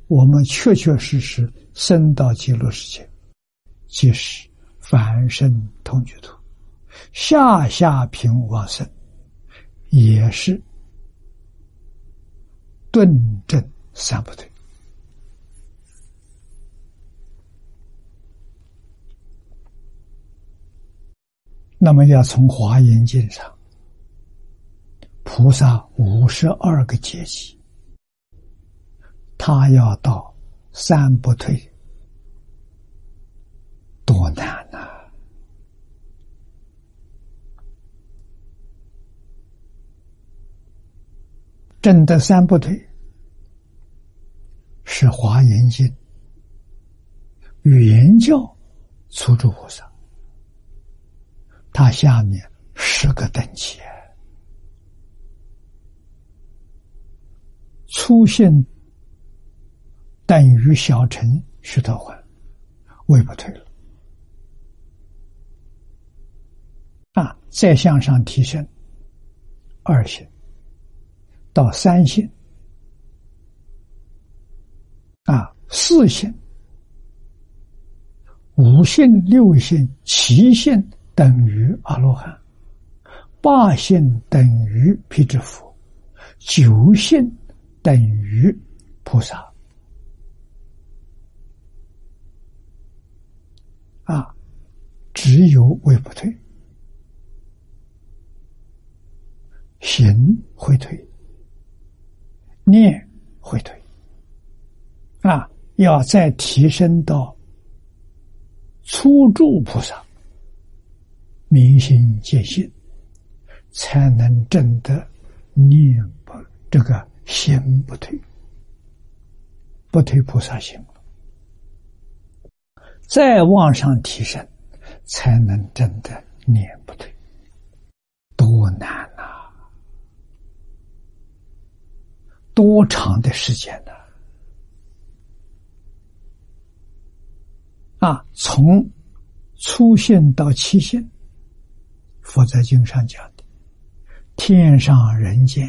我们确确实实生到极乐世界，即是凡圣同居土，下下品往生，也是顿正三不退。那么要从华严经上，菩萨52个阶级，他要到三不退，多难啊！证得三不退，是华严经原教初住菩萨，他下面10个等级，初信等于小乘须陀洹，位不退了啊！再向上提升，2信到3信啊，4信、5信、6信、7信等于阿罗汉，8信等于辟支佛，9信等于菩萨啊，只有位不退，行会退，念会退啊，要再提升到初住菩萨，明心见性，才能证得念不这个心不退，不退菩萨行了，再往上提升，才能证得念不退，多难啊！多长的时间呢？啊，从初信到7信，佛在经上讲的，天上人间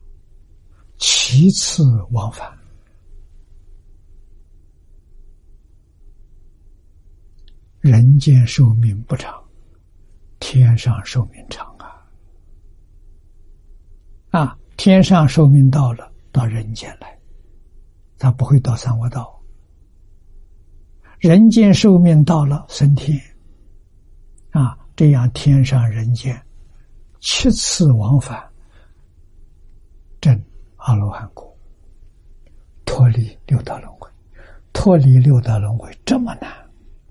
7次往返，人间寿命不长，天上寿命长啊！啊，天上寿命到了，到人间来，他不会到三恶道。人间寿命到了升天啊，这样天上人间7次往返，证阿罗汉果，脱离六道轮回。脱离六道轮回这么难，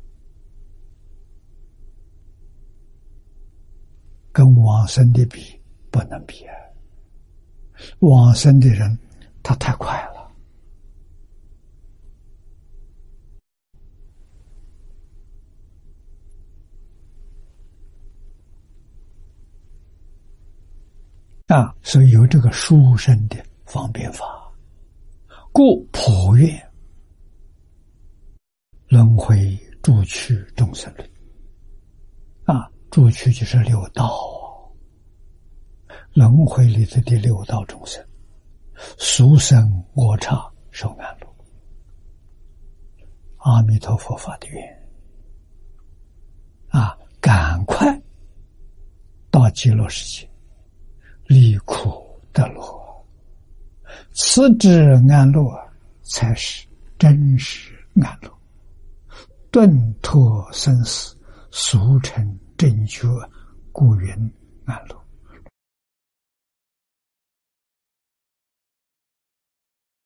跟往生的比不能比啊！往生的人他太快了。啊，所以有这个殊胜的方便法，故普愿轮回诸趣众生论。啊，诸趣就是六道，轮回里头的六道众生，俗生恶刹受安乐。阿弥陀佛发的愿啊，赶快到极乐世界，离苦得乐，此之安乐才是真实安乐，顿脱生死，俗成正觉，故云安乐。